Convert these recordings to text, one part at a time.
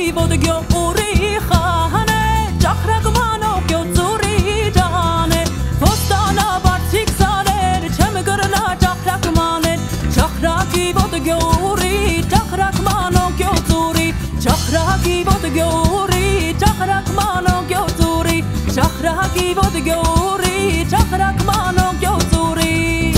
چخرکی ودگی اوری خانه چخرک منو گوزوری جانه فستانا بارچیک ساله چم گرنا چخرک مانه چخرکی ودگی اوری چخرک منو گوزوری چخرکی ودگی اوری چخرک منو گوزوری چخرکی ودگی اوری چخرک منو گوزوری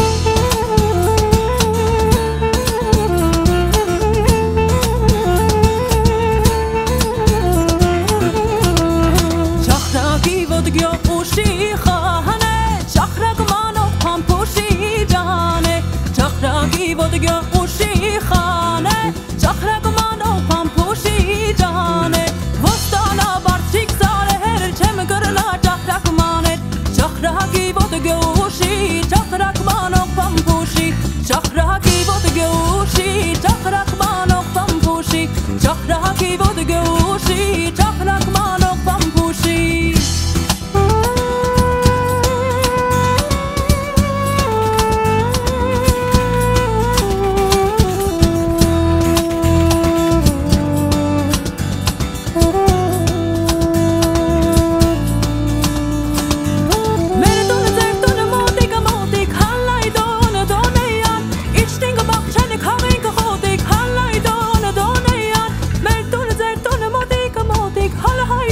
چخرکی ودگی اوشی خانه چخرک منو پام پوشی جانه چخرکی ودگی اوشی خانه چخرک منو پام پوشی جانه وستانا بارچیک ساله چم گرنا چخرک مانه چخرکی ودگی اوشی چخرک منو پام پوشی چخرکی ودگی اوشی چخرک منو پام پوشی چخرکی ودگی اوشی چخرک منو پام پوشی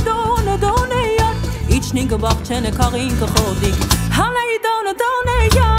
Ninge wacht en ik kan geen gehoord ik haal je dan